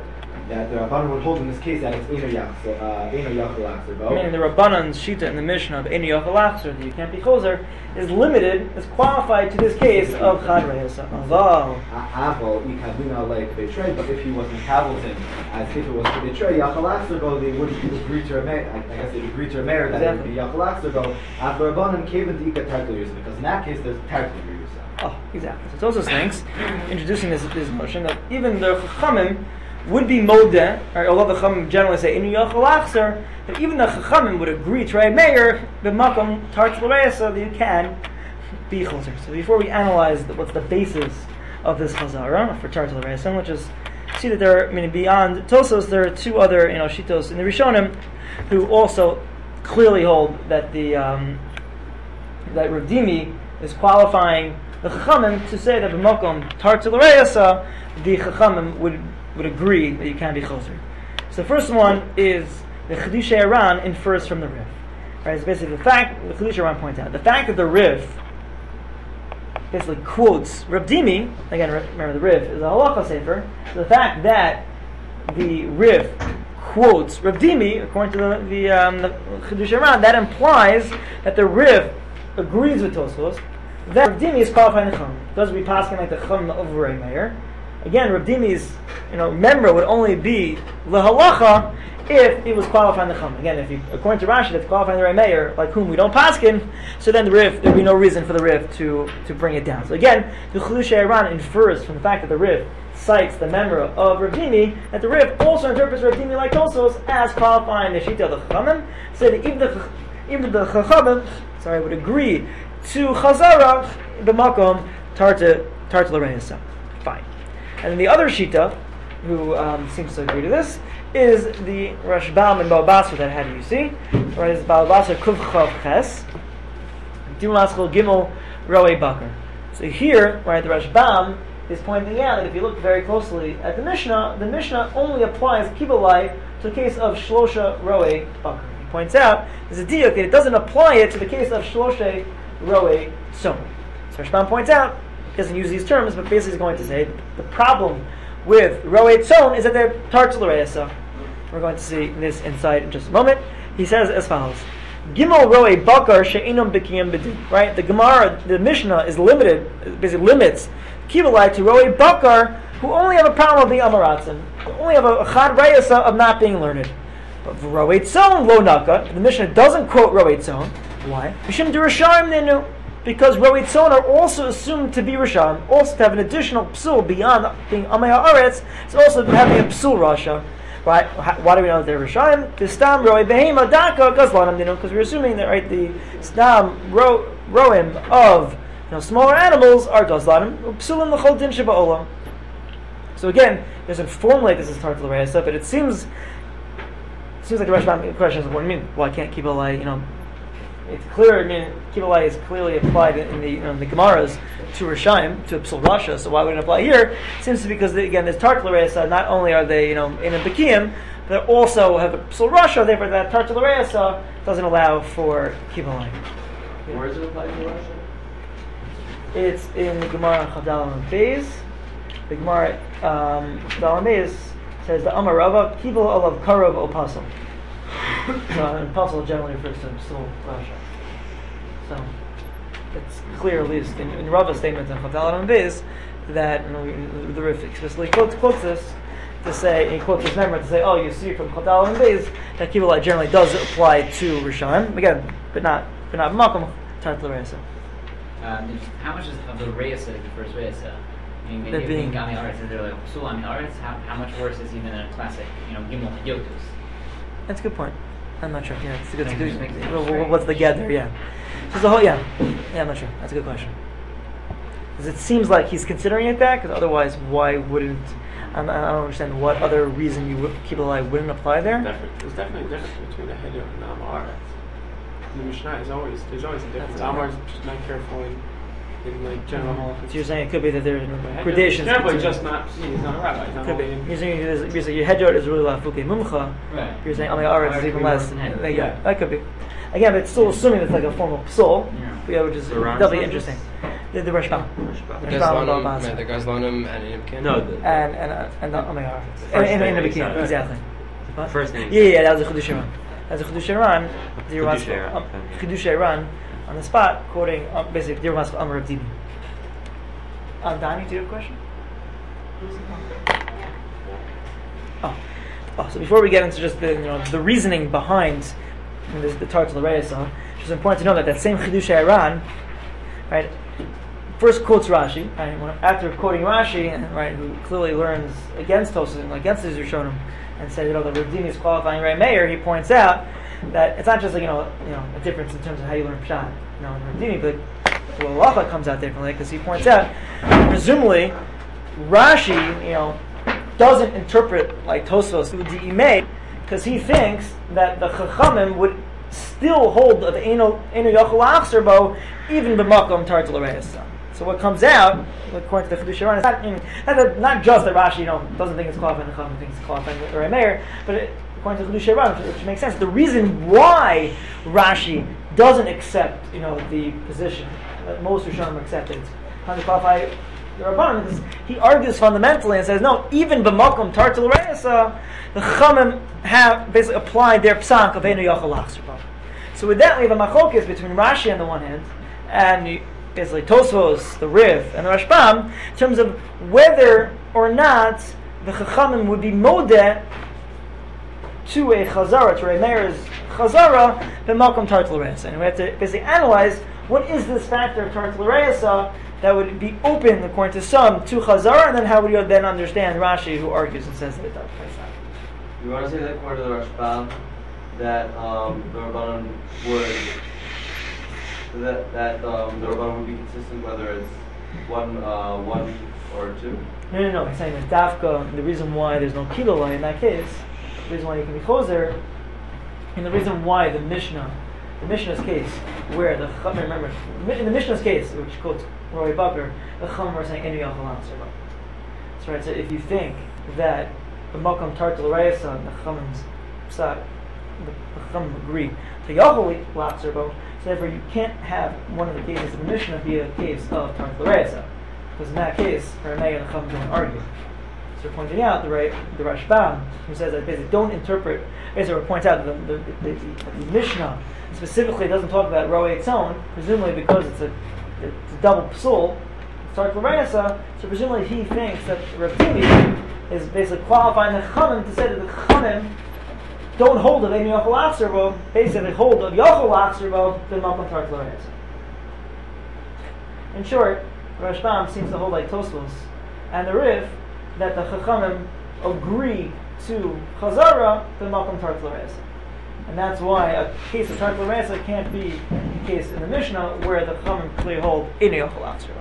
that the Rabbanan would hold in this case that it's Eino Yachal, uh, Eino Yachal Achzer Bo. Meaning the Rabbanan's shita in the Mishnah of Eino Yachal Achzer, that you can't be choser, is limited, is qualified to this case of Chad Reyesa. Aval. Aval, Ikavina like betray, but if he wasn't Hamilton, as if it was to betray Yachal Achzer Bo, they would agree to a mayor. I guess they'd agree to a mayor that Exactly. it would be Yachal Achzer Bo. After Rabbanan came into Ika Tartul Yusa, because in that case there's Tartul Yusa. Oh, exactly. So Tosfos thinks, introducing this, this notion that even the Chachamim would be modeh, or although the Chachamim generally say Eino Yachal Achzer, that even the Chachamim would agree to a mayor b'makom tartz l'reisa that you can be choser. So before we analyze the, what's the basis of this chazara for tartz l'reisa, let's just see that there are, I mean, beyond Tosfos, there are two other, you know, shitos in the Rishonim who also clearly hold that the um, that Rav Dimi is qualifying the Chachamim to say that b'makom tartz l'reisa, the Chachamim would would agree that you can be choser. So the first one is the Chiddushei Aran infers from the Rif. Right? It's basically the fact, the Chiddushei Aran points out, the fact that the Rif basically quotes Rav Dimi, again remember the Rif is a halacha sefer, so the fact that the Rif quotes Rav Dimi, according to the, the, um, the Chiddushei Aran, that implies that the Rif agrees with Tosfos, that Rav Dimi is qualifying the Chum. Does we pass like the Chum over a mayor? Again, Rav Dimi's, you know, member would only be lahalacha if he was qualifying the Chum. Again, if you, according to Rashi, that's qualifying the Mayor, like whom we don't paskin, so then the Rif, there'd be no reason for the Rif to, to bring it down. So again, the Chiddushei Aran infers from the fact that the Rif cites the member of Rav Dimi, that the Rif also interprets Rav Dimi like Tosfos as qualifying the Shita of the Chachamim, so that even the even the Chachamim, sorry, would agree to Chazara b'makom tarta tarta l'reisa. Fine. And then the other Shita, who um, seems to agree to this, is the Rashbam and Baal Basra that had you see. Right, it's Baal Basra Kuv Chav Ches, Dimaschel Gimel Roe Bakar. So here, right, the Rashbam is pointing out that if you look very closely at the Mishnah, the Mishnah only applies Kibalai to the case of Shlosha Roe Bakar. He points out there's a diuk that it doesn't apply it to the case of Shlosha Roe Som. So Rashbam points out, he doesn't use these terms, but basically he's going to say the problem with Roe Tzon is that they're tartz l'reisa. We're going to see this insight in just a moment. He says as follows: Gimel Roe Bakar she'inam b'kiyam b'din. Right, the Gemara, the Mishnah is limited, basically limits Kibalai to Roe Bakar, who only have a problem of being amaratzim, who only have a, a chad reisa of not being learned. But for Roe Tzon lo naka, the Mishnah doesn't quote Roe Tzon. Why? Mishum d'Rishayim nenu. Because Roe Tzon are also assumed to be Rishon, also to have an additional psul beyond being Amei Haaretz, it's also having a psul Rasha. Right? Why do we know that they're Rishon? The Stam Roe Behema Daka Gazlanam Dinu, because we're assuming that right the Stam ro, Roim of you know smaller animals are Gazlanam, Psulim L'chol Din Sheba Olam. So again, it doesn't formulate this as Tartul Reisa, but it seems it seems like the Rashbam question is what do you mean? Well, I can't keep a lie, you know. It's clear, I mean, Kibalai is clearly applied in the, you know, the Gemaras to Rishayim, to Psul Rasha, so why wouldn't it apply here? It seems to be because, they, again, there's Tartul Reisa, not only are they, you know, in a Bekiyim, but they also have a Psul Rasha, therefore that Tartul Reisa doesn't allow for Kibalai. Where is it applied to Russia? It's in the Gemara Chadal and Beis. The Gemara um, Chadal and Beis says the Amar Rava, Kibal Olav Karov Opasal. So, and Pasul generally refers to Psul Rasha. So, it's clear, at least in, in Rava's statement in Chadal and Beis, that you know, the Rif explicitly quotes, quotes this to say, he quotes his memory to say, oh, you see from Chadal and Beis that Kibalai generally does apply to Rishayim, again, but not, but not Makom Tartul Reisa. Um, how much is of the Reisa, the first Reisa? I mean, The maybe being- being Gami Aretz, is there like Psul Ami Aretz? How, how much worse is even a classic, you know, Gimel Yotus? That's a good point. I'm not sure. Yeah, it's a good. It's a Maybe good just makes it well, strange. what's the gather? Yeah. So the whole. Yeah. Yeah, I'm not sure. That's a good question. Because it seems like he's considering it that. Because otherwise, why wouldn't? I'm, I don't understand what other reason you would keep alive wouldn't apply there. Definitely, there's definitely a difference between a Hedger and an Amaretz. The Mishnah is always, there's always a difference. That's Amaretz is just not careful in, in like general halachas. So you're saying it could be that there are Hedger is gradations. generally between- just not, he's not a rabbi. He's not Could be. holding- You're saying, you're saying your hedjot is really lafuke mumcha. Right. You're saying Amei Aretz is even less. Yeah. Yeah, yeah, that could be. Again, but it's still assuming it's like a formal psul. Yeah. Yeah, which is So Ron doubly says interesting. The, the Rashbam. The Rashbam Gazlanim, Baba right, the Gazlanim and Inimkin. No, the, and and uh, and the Omega. First And, and, name, and the exactly. Bikini, exactly. What? first name. Yeah, yeah, that was a Chidush Iran. That was a Chidush Iran. The Chidush Chidush Iran, um, okay. Chidush Iran on the spot, quoting um, basically the Ramas Amar of Dini. Um, Donnie, do you have a question? Oh. oh, so before we get into just the you know the reasoning behind this, the Tartel Reisa, it's important to know that that same Chidush Iran, right, first quotes Rashi, right, when- after quoting Rashi, right, who clearly learns against Tosafos and against his Rishonim, and said, you know, the Rav Dimi is qualifying Ray Meir, he points out that it's not just like, you know, you know, a difference in terms of how you learn Pshat, you know, in Rav Dimi, but well, Halacha comes out differently, because he points out, presumably, Rashi, you know, doesn't interpret like Tosafos who Di'imei, because he thinks that the Chachamim would still hold of Eino Eino Yochel Achzerbo, even b'makom Tartel Reisa. So what comes out, according to the Chidush Iran, is not, in, not, not just that Rashi, you know, doesn't think it's qualifying the Chachamim, thinks it's qualifying the Ray Meir, but it, according to the Chidush Iran, which, which makes sense. The reason why Rashi doesn't accept, you know, the position that most Rishonim accept it, how to qualify the Rabbanim, because he argues fundamentally and says, no, even b'makom Tartel Reisa, the Chachamim have basically applied their psak of Eino Yochel Achzerbo. So with that, we have a machlokes between Rashi on the one hand, and basically Tosfos, the Rif, and the Rashbam, in terms of whether or not the Chachamim would be modeh to a Chazara, to a Meir's Chazara, b'makom Tartel Reisa. And we have to basically analyze what is this factor of Tartel Reisa that would be open, according to some, to Chazara, and then how would you then understand Rashi, who argues and says that it does. You want to say that according to the Rashbam, that um, the Rabbanon would that that um, the Rabbanon would be consistent whether it's one uh, one or two? No, no, no. He's saying that Dafka, the reason why there's no Kilolai in that case, the reason why you can be Choser, and the reason why the Mishnah, the Mishnah's case, where the Chachamim, remember, in the Mishnah's case, which quotes Roy Bucker, the Chachamim are saying Eino Yochel Achzerbo. That's right. So if you think that the Makom Tartel Reisa, the Chachamim's psak, the Chachamim agree to Yochel Achzerbo, so therefore you can't have one of the cases of the Mishnah be a case of Tartel Reisa, because in that case, Rameh and the Chachamim don't argue. So we're pointing out the right, the Rashbam, who says that basically don't interpret. Basically, points out that the, the, the, the Mishnah specifically doesn't talk about Roe Etzon, presumably because it's a it's a double psul, it's Tartel Reisa. So presumably he thinks that Rav Dimi is basically qualifying the Chachamim to say that the Chachamim don't hold of Eino Yochel Achzerbo, basically hold of Yochel Achzerbo the Makom Tartel Reisa. In short, Rashbam seems to hold like Tosfos and the Rif that the Chachamim agree to Chazara the Makom Tartel Reisa. And that's why a case of Tartel Reisa can't be a case in the Mishnah where the Chachamim clearly hold Eino Yochel Achzerbo.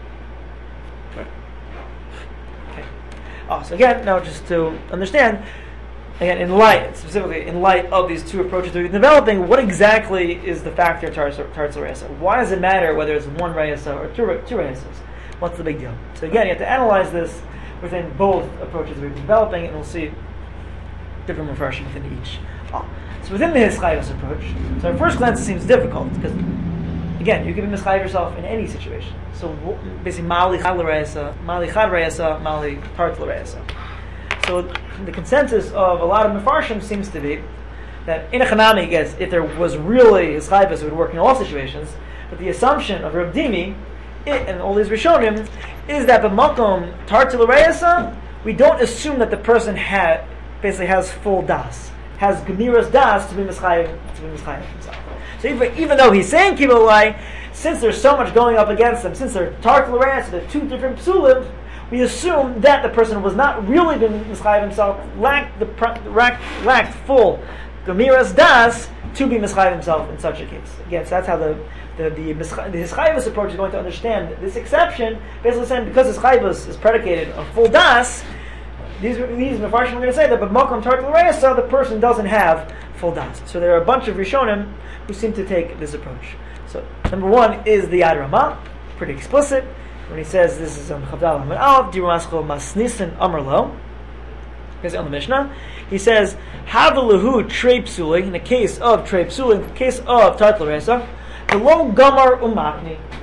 Okay. Oh, so again, now just to understand, again, in light, specifically in light of these two approaches we're developing, what exactly is the factor of Tartel Reisa? Why does it matter whether it's one Reisa or two, two Reisas? What's the big deal? So again, you have to analyze this within both approaches we're developing, and we'll see different refreshing within each. Oh. So within the Hischayos approach, so at first glance it seems difficult, because again, you can mischayev yourself in any situation. So basically, Mali Chad Reisa, Mali Chad Reisa, Mali Tartel Reisa. So the consensus of a lot of Mefarshim seems to be that in a Chanami, yes, if there was really Hischayos, it would work in all situations, but the assumption of Rav Dimi it, and all these Rishonim is that the Makom Tartel Reisa, we don't assume that the person ha- basically has full das, has Gemiras das to be Mischayev to be Mischayev himself. So even, even though he's saying Kibbutz, since there's so much going up against them, since they're Tartel Reisa, they're two different psulim, we assume that the person was not really been Mischayev himself, lacked the lacked, lacked full Gemiras das to be Mischayev himself in such a case. Again, so that's how the the the, the Hischayvus approach is going to understand this exception, basically saying because Hischayvus is predicated on full das, these these Mefarshim are going to say that but Makom Tartel Reisa, the person doesn't have full das. So there are a bunch of Rishonim who seem to take this approach. So number one is the Yad Ramah, pretty explicit when he says this is on Chavdal Amud Aleph Dirumaschol Masnisin Amarlo. Because on the Mishnah, he says Havalahu Trei Psuling in the case of Trei Psuling, in the case of Tartel Reisa, the lo Gamar Umakni.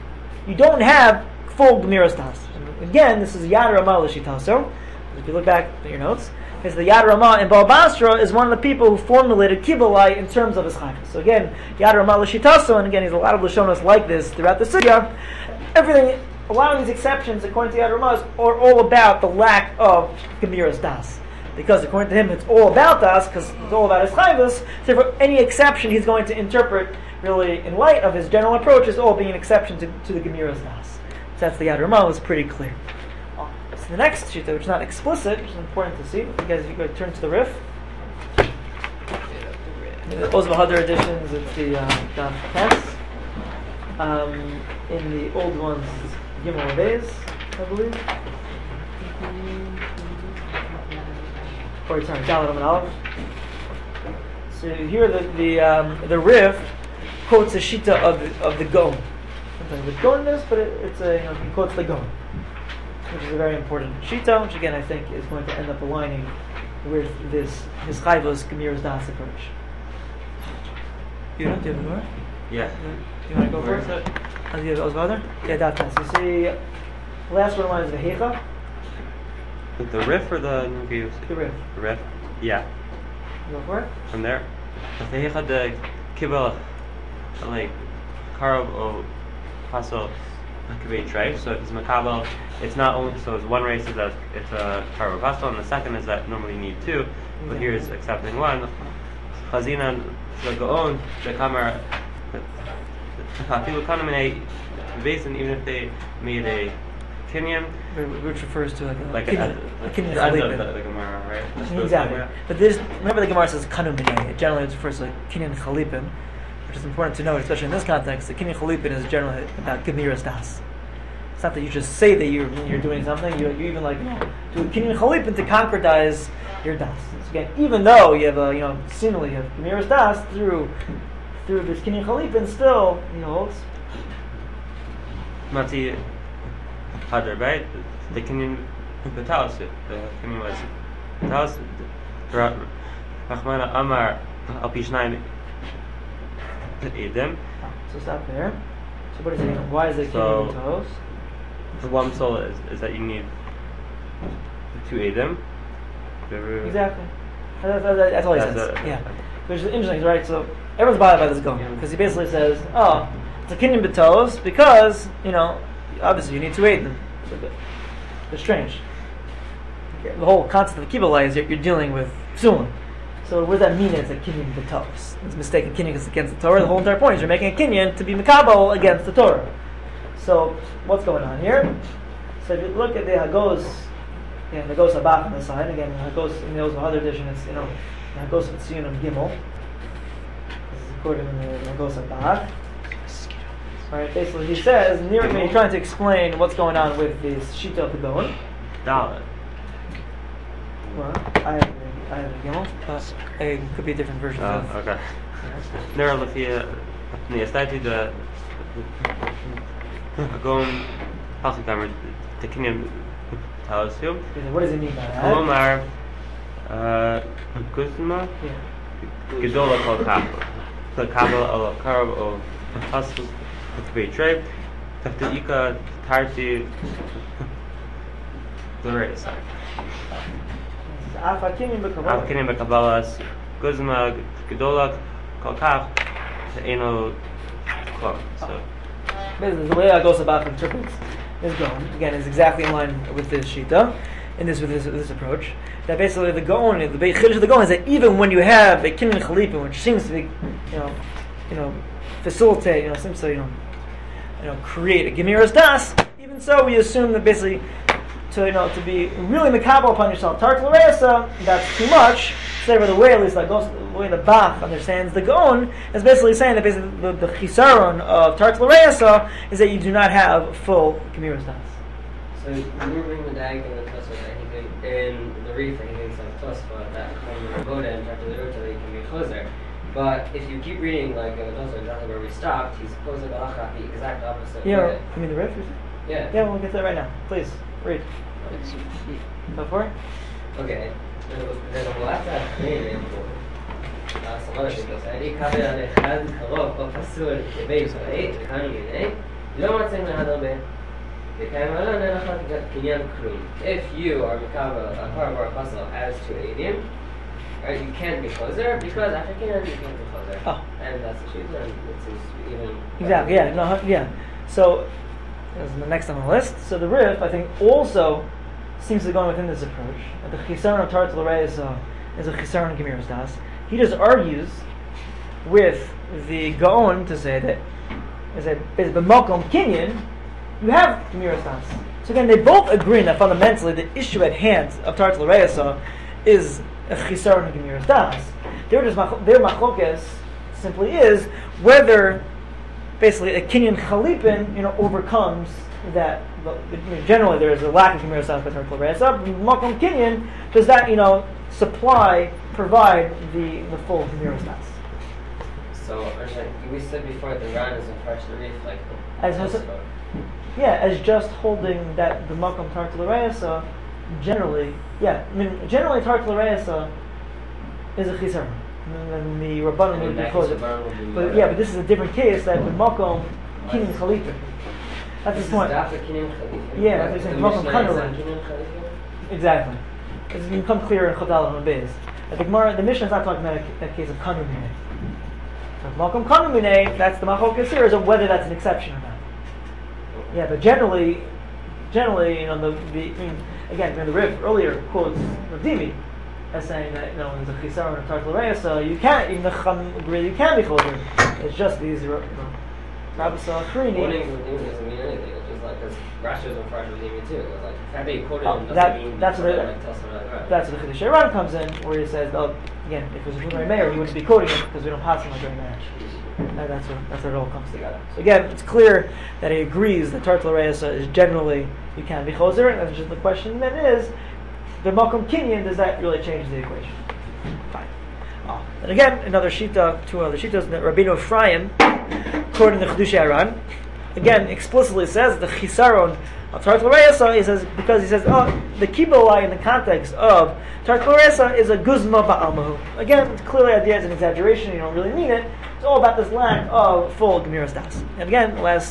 you don't have full Gemiras Das. Again, this is Yad Ramah L'Shitaso. If you look back at your notes, because the Yad Ramah in Baal Basra is one of the people who formulated Kibbalai in terms of his chayvus. So again, Yad Ramah L'Shitaso, and again, there's a lot of Lashonos like this throughout the Sugya. Everything, a lot of these exceptions, according to Yad Ramah, are all about the lack of Gemiras Das. Because according to him, it's all about Das, because it's all about his chayvus. So for any exception, he's going to interpret really in light of his general approach as all being an exception to, to the Gemiras Das. So that's the Yad Ramah, was pretty clear. So the next shita, which is not explicit, which is important to see. You guys, if you go turn to the Rif. The Oz V'Hadar editions, it's the um, Daf Tes. Um, in the old ones, Gimel Beis, I believe. Or sorry, Dalet Amud Aleph. So here the the um, the Rif quotes a shita of the, of the Gaon. Sometimes with Gaon this, but it, it's a you know, he quotes the Gaon, which is a very important shita, which again I think is going to end up aligning with this his chayvus Gemiras Das approach. You don't do you have a more? Yeah. You want to go first? Uh, do you have Oz V'Hadar? Yeah, that's nice. You see, the last one of mine is the Heicha. The, the riff or the Nubius? The Rif. The riff? Yeah. You go for it? From there? The Heicha the Kibbel, like, Karab or Pasal Kibbe Trey. So if it's Makabel, it's not only, so it's one race is that it's a Karab Pasal, and the second is that normally you need two, but Yeah. here is accepting one. Chazina, the Gaon, the Kamar, Hafilu Kanamine, Basin, even if they made a Kenyan, Which refers to like a like Kinyan- a, a Kinyan the, Chalipin. the, the Gemara, right? That's supposed to Exactly. be- But this, remember the Gemara says Kanu Minei. It generally refers to like Kinyan Chalipin, which is important to note, especially in this context. The Kinyan Chalipin is generally about Gemiras Das. It's not that you just say that you're you're doing something. You you even like do Kinyan Chalipin to concretize your Das. So again, even though you have a you know seemingly you have Gemiras Das through through this Kinyan Chalipin, still you know holds. Mati Hadar, right? The Kenyan Patalis, the Kenyan was Patalis, Rahmana Amar Al Pishnaim Edem. So stop there. So what is it? Why is it So- Kinyan Toos? The one soul is, is that you need two Edem. Exactly. That's, that's, that's all he That's says. it. Yeah. Which is interesting, right? So everyone's bothered by this going because he basically says, "Oh, it's a kinyan b'tos because you know, obviously you need to eat them." It's strange. The whole concept of Kibbalai is you're, you're dealing with psulim. So what does that mean? It's a kinyan b'tos. It's mistaken kinyan is against the Torah. The whole entire point is you're making a kinyan to be mikabel against the Torah. So what's going on here? So if you look at the Hagos. Yeah, the Hagos Abach on the side. Again, Hagos in the Oz V'Hadar edition, it's you know, the Hagos Tziyunim Gimel. This is according to the Hagos Abach. Alright, basically he says, near me, he's trying to explain what's going on with this Shita of the Gaon. Dalet. Well, I have, I have a Gimel, but it could be a different version Oh, of okay. Nera Lafia, the Estati, the Gon Halchikamer, the Kenyan Patalis. What does it mean by that? Kolomar Guzma Yeah. Gedola Kol Kabel. The Kabel al Karab o Hasul Kibbe Trey. Taftika Tarti Loresa. Afa kinyan b'kabbalah. Afkinim Bekabalas Guzma Gedola Kol Kaf. Eno Kol. So. Basically, the way Hagos Abach interprets this Gaon, again, is exactly in line with this Shita, in this with this, with this approach. That basically the Gaon, the Beit Chiddush of the Gaon is that even when you have a Kinyan Chalipin, which seems to be, you know, you know, facilitate, you know, seems to, you know, you know, create a Gemiras Das. Even so, we assume that basically, to you know, to be really makabel upon yourself, Tark L'Reisa, that's too much. Say by the way, at least like goes the way the Bach understands the Gaon is basically saying that basically the, the chisaron of Tark L'Reisa is that you do not have full Gemiras Das. So when we're reading the Dag and the Tosfot, I think in, in the Reef, I think it's like Tosfot that when the Voda and Tartu L'Rota, they can be closer. But if you keep reading like uh, Tosfot, exactly where we stopped, he's closer Balacha, the exact opposite Yeah, way. you mean the riff? Is it? Yeah. Yeah, we'll get to that right now. Please read. Go for it. Okay. There's a lot of things. some other things. אני קבל על אחד קרוב או פסול כבי פרעי, וכאן מיני, You don't want to say Mehadame. If you are Mikava, a part of our puzzle as to Adim, right, you can't be closer because after Kinyan you can't be closer. Oh. And that's the truth, and it's even. Exactly. Yeah. No. Yeah. So, as the next on the list. So the Rif, I think, also seems to be going within this approach. The Chisaron of Tartel Arei is a is a Chisaron of Gemiras Das. He just argues with the Gaon to say that is that is b'makom Kinyan. You have Gemiras Das. So again, they both agree that fundamentally the issue at hand of Tartel Reisa is a Chisaron of Gemiras Das. Their their machlokes simply is whether basically a Kinyan Chalipin, you know, overcomes that. I mean, generally, there is a lack of Gemiras Das by Tartel Reisa. Makom Kinyan, does that, you know, supply provide the the full Gemiras Das? So, Arshan, we said before that the Ran is a fresh Reef, like as has, yeah, as just holding that the Makom Tartel Reisa, generally, yeah, I mean, generally Tartel Reisa is a Chisaron. And the Rabbanon would be closer. But yeah, but this is a different case that the Makom Kinyan Chalipin. That's the point. After Kinyan Chalipin. Yeah, that's the Makom Kanarun. Exactly. It's become clear in Chodal and Beis. The Gemara, the Mishnah is not talking about a, a case of Kanarun. So Makom Kanarun, that's the Machlokes here, is of whether that's an exception or not. Yeah, but generally, generally, you know, the, the I mean, again, when the Rif earlier quotes Rav Dimi as saying that, you know, there's a Chisaron of Tartel Reisa, so you can't, even the Chum agree you can be closer. It's just these, you know, Rabbi Salachrini. Quoting Rav Dimi doesn't mean anything. It's just like, because Rashi was on Rav Dimi too. It's like, the fact that you quoted Oh, him doesn't that- mean that's what it- like, tell someone like, right. That's where the Chiddushei Ran comes in, where he says, oh, again, if it was a Shulchan Meir, he wouldn't be quoting it because we don't pass him like during marriage. And that's where that's where it all comes together. So again, it's clear that he agrees that Tartel Reisa is generally you can be choser, and that's just the question then is, the Makom Kinyan, does that really change the equation? Fine. Oh. And again, another shita, two other shitas, that Rabbeinu Ephraim, according to Chiddushei Ran, again explicitly says the Chisaron of Tartel Reisa, he says, because he says, oh, the Kibbutz in the context of Tartel Reisa is a Guzma Ba'almahu. Again, it's clearly the idea is an exaggeration, you don't really mean it. It's all about this lack of full Gemiras Das. And again, the last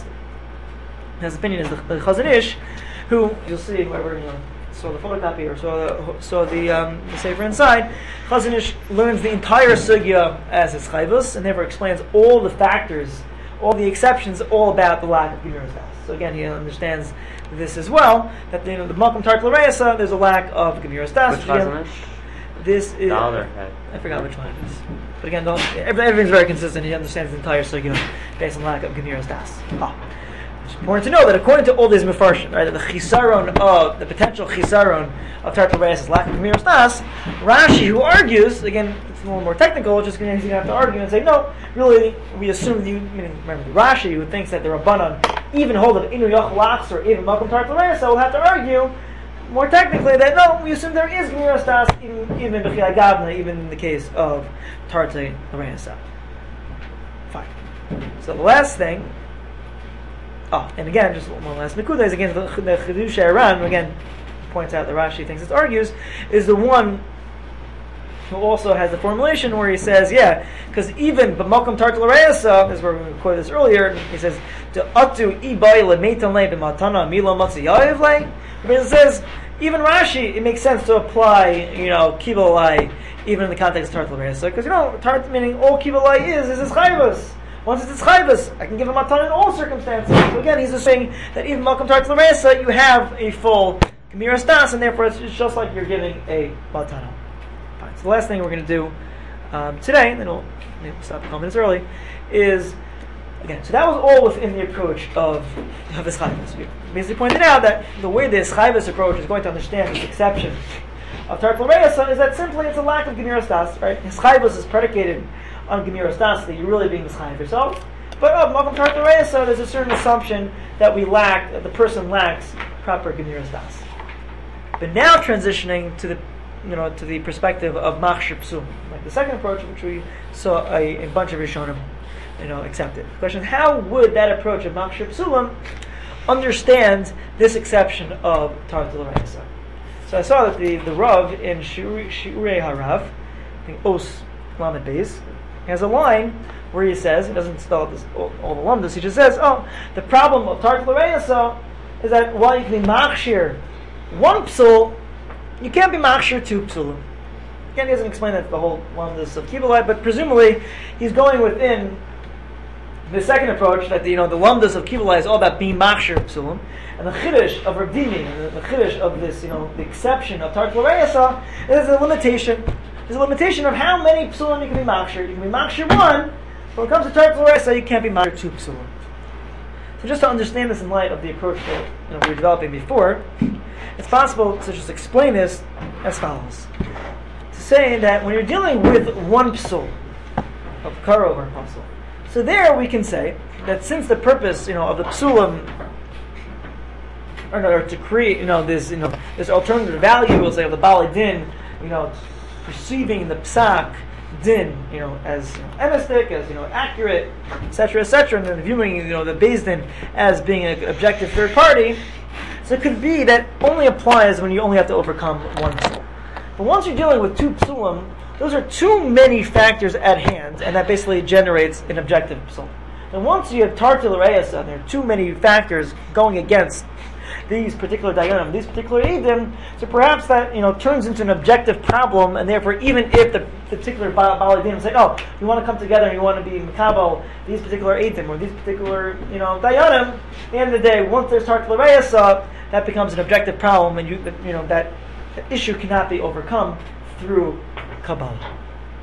his opinion is the, the Chazon Ish, who you'll see whoever you know saw the photocopy or saw the saw the um, the sefer inside. Chazon Ish learns the entire sugya as his chayvus and therefore explains all the factors, all the exceptions, all about the lack of Gemiras Das. So again, he understands this as well, that you know, the Makom Tartel Reisa, there's a lack of Gemiras Das. Which Chazon Ish? This is Dollar head. I forgot which one it is. But again, don't, everything's very consistent. He understands the entire sugya based on lack of Gemiras Das. Ah. It's important to know that according to all these mefarshim, right, that the chisaron of the potential chisaron of Tartel Reisa is lack of Gemiras Das. Rashi, who argues, again, it's a little more technical, just going to have to argue and say, no, really, we assume you. I mean, remember Rashi, who thinks that the Rabbanan even hold of Inu Yachal Achs or even Makom Tartel Reisa, will have to argue more technically that no, we assume there is Gemiras Das even even in B'chiyat Gavna, even in the case of Tartel Reisa. Fine. So the last thing. Oh, and again, just one last nekuda is again the, the Chiddushei Ran again points out that Rashi thinks it argues is the one who also has the formulation where he says, yeah, because even b'makom Tartel Reisa, as we're going to quote this earlier, he says to atu ibay lemeitan le b'matana milo matzi yayiv le. But it says even Rashi, it makes sense to apply, you know, kibalai even in the context of Tartel Reisa, because you know, tart meaning all kibalai is is his chayvus. Once it's chayvus, I can give him matan in all circumstances. So again, he's just saying that even Malcolm Tartel Reisa, you have a full Gemiras Das, and therefore it's, it's just like you're giving a matana. Fine. So the last thing we're going to do um, today, and then we'll maybe stop a couple minutes early, is again. So that was all within the approach of of this chayvus. We basically pointed out that the way this chayvus approach is going to understand this exception of Tartel Reisa is that simply it's a lack of Gemiras Das. Right? His chayvus is predicated on Gemiras Das, that you're really being mischayiv yourself. But of Makom Tartel Reisa, there's a certain assumption that we lack, that the person lacks proper Gemiras Das. But now transitioning to the, you know, to the perspective of Machshir Psum, like the second approach, which we saw a, a bunch of Rishonim, you know, accepted. The question is, how would that approach of Machshir Psulim understand this exception of Tartel Reisa? So I saw that the, the Rav in Shiurei Harav, I think Os Lamed Beis, has a line where he says, he doesn't spell out this, all, all the lumdas, he just says, oh, the problem of Tark L'Reisa is that while you can be machshir one psul, you can't be machshir two psulim. Again, he doesn't explain that the whole lumdas of Kibalai, but presumably he's going within the second approach, that the, you know, the lumdas of Kibalai is all about being machshir psulim, and the chiddush of Rav Dimi, and the, the chiddush of this, you know, the exception of Tark L'Reisa is a limitation. There's a limitation of how many psulim you can be machshir. You can be machshir one, but when it comes to Tark L'Reisa, you can't be machshir two psulim. So just to understand this in light of the approach that, you know, we were developing before, it's possible to just explain this as follows. To say that when you're dealing with one psul of karov or apostle, so there we can say that since the purpose, you know, of the psulim, or, or to create, you know, this, you know, this alternative value, we'll say, of the Bali Din, you know, perceiving the psak din, you know, as you know, emistic, as you know, accurate, et cetera, et cetera, and then viewing, you know, the Beis Din as being an objective third party. So it could be that only applies when you only have to overcome one psul. But once you're dealing with two psulim, those are too many factors at hand, and that basically generates an objective psul. And once you have Tark L'Reisa, and there are too many factors going against these particular dayanim, these particular eidim, so perhaps that, you know, turns into an objective problem, and therefore even if the, the particular Bali Din say, oh, you want to come together and you want to be makabel these particular eidim or these particular, you know, dayanim, at the end of the day, once there's Tark L'Reisa, that becomes an objective problem, and you, you know, that issue cannot be overcome through Kabbalah.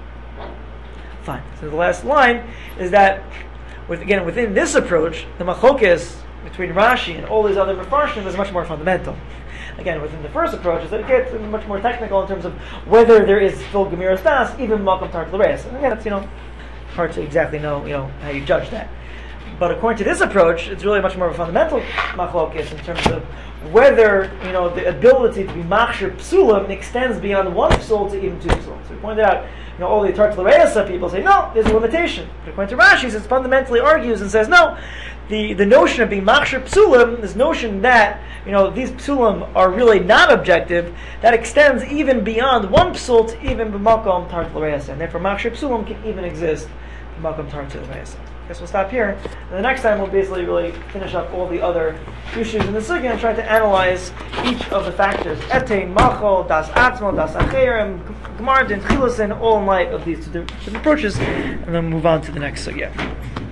Fine. So the last line is that, with, again, within this approach, the machlokes between Rashi and all these other Mefarshim is much more fundamental. Again, within the first approach, is that it gets much more technical in terms of whether there is full Gemiras Das, even Malkam Tark L'Reis. And again, it's, you know, hard to exactly know, you know, how you judge that. But according to this approach, it's really much more of a fundamental machlokes in terms of whether, you know, the ability to be machshir psulim extends beyond one psul to even two psul. So we pointed out, you know, all the Tark L'Reisa people say, no, there's a limitation. But according to Rashi, it fundamentally argues and says, no, the, the notion of being machshir psulim, this notion that, you know, these psulim are really not objective, that extends even beyond one psul to even b'makom Tark L'Reisa. And therefore machshir psulim can even exist b'makom Tark L'Reisa. I guess we'll stop here. And the next time we'll basically really finish up all the other issues in the sugya and try to analyze each of the factors. Etein, Machol, Das Atzmo, Das Acherim, Gemar, Din, Chilusin, all in light of these two different approaches, and then move on to the next sugya.